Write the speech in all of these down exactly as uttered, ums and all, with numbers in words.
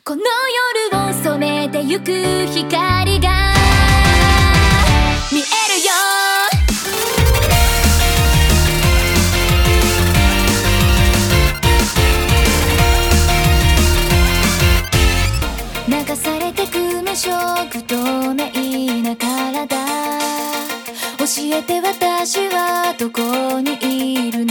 この夜を染めてゆく光が見えるよ。流されてく無色透明な体、教えて私はどこにいるの。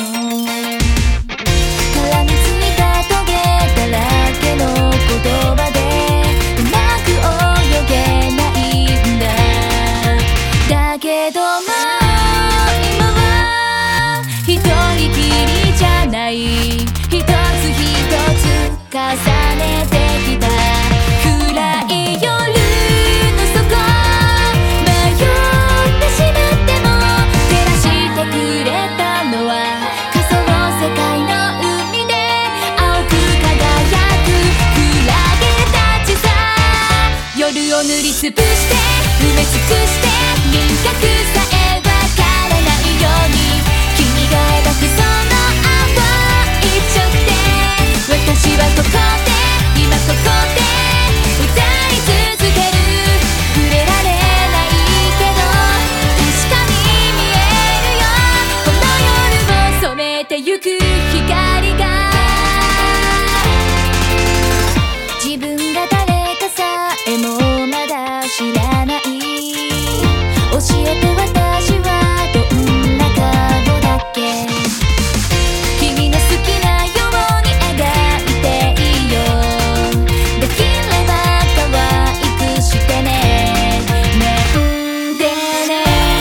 絡みついたトゲだらけの言葉でうまく泳げないんだ。だけども今は一人きりじゃない、一つ一つ重ねてきた暗い夜の底、迷ってしまっても照らしてくれたのは仮想世界の海で青く輝くクラゲたちさ。夜を塗りつぶして埋め尽くして輪郭さえわからないように、君が描くその青い直線、私はここで今ここで歌い続ける。触れられないけど確かに見えるよ、この夜を染めてゆく光が。自分が誰かさえもまだ知らない、教えて私はどんな顔だっけ。君の好きなように描いていいよ、できれば可愛くしてね、なんでね。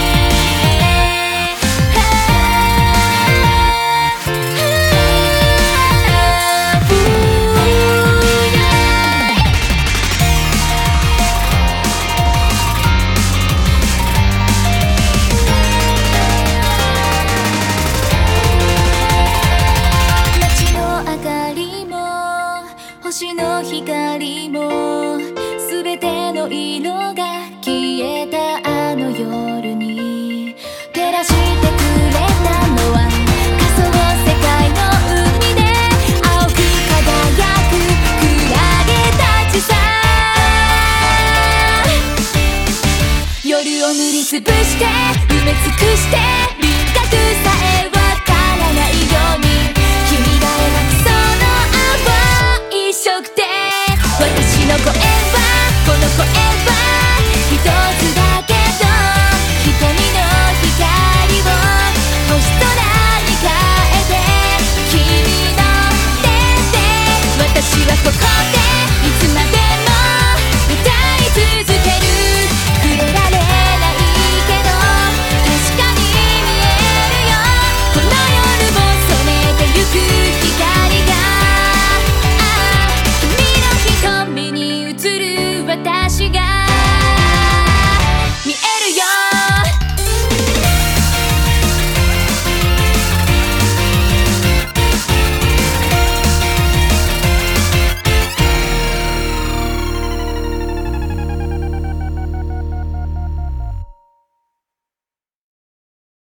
街の明かりも星の光も全ての色が消えたあの夜に照らしてくれたのは仮想世界の海で青く輝くクラゲたちさ。夜を塗りつぶして埋め尽くして